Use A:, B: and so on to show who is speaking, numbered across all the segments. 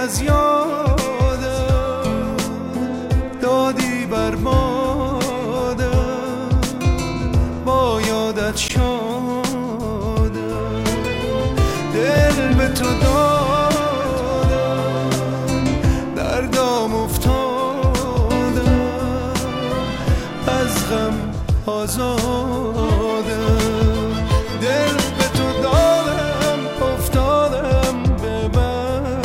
A: از یادم دادی بر مادم، با یادت شادم، دل به تو دادم، دردام افتادم، از غم آزادم، دل به تو دادم، افتادم به من،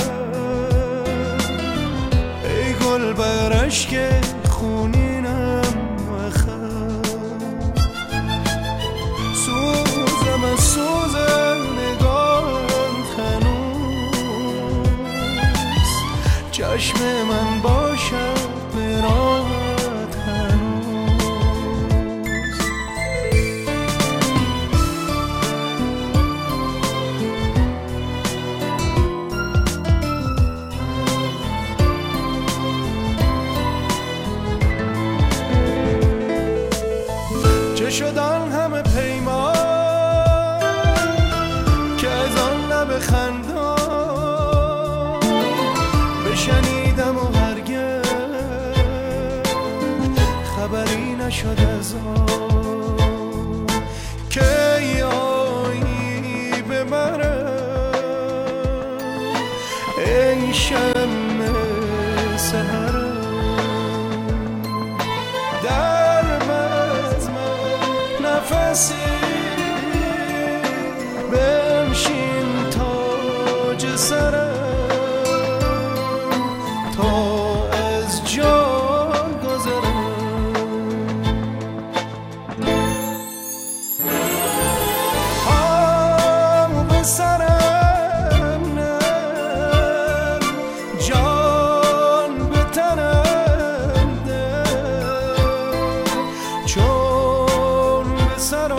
A: ای گل بر اشک خونینم مخم، سوزم از سوز نگاهت هنوز، چشم من باشد به راهت هنوز. چه شد آن همه پیمان که از آن لب خندان بشنیدم و هرگز خبری نشد از آن که یایی به مرم، ای شمع سحرم، در نفسی بنشین تاج سرم تا از جان گذرم، پا به سرم نرم، جان به تنم ده، چون سر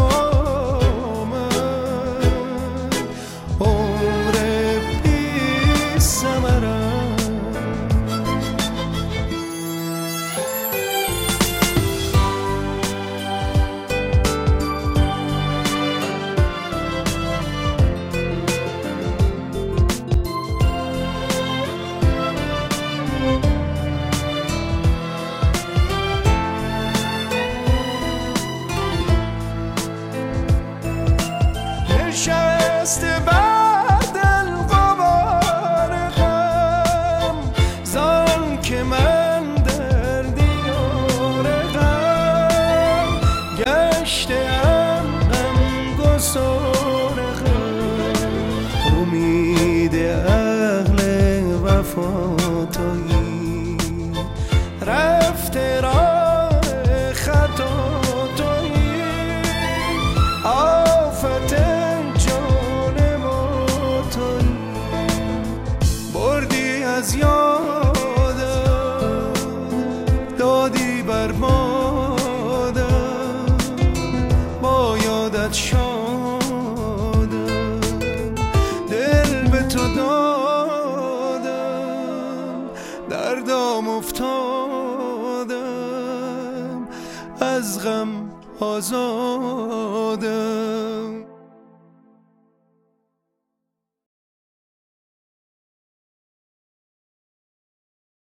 A: آمد عمر بی ثمرم، نشسته بر دل غبار غم، زان که من در دیار غم گشته ام غمگسار غم، امید اهل وفا تویی، رفته راه خطا تویی، آفت از یادم دادی بر مادم، با یادت شادم، دل به تو دادم، دردام افتادم، از غم آزادم.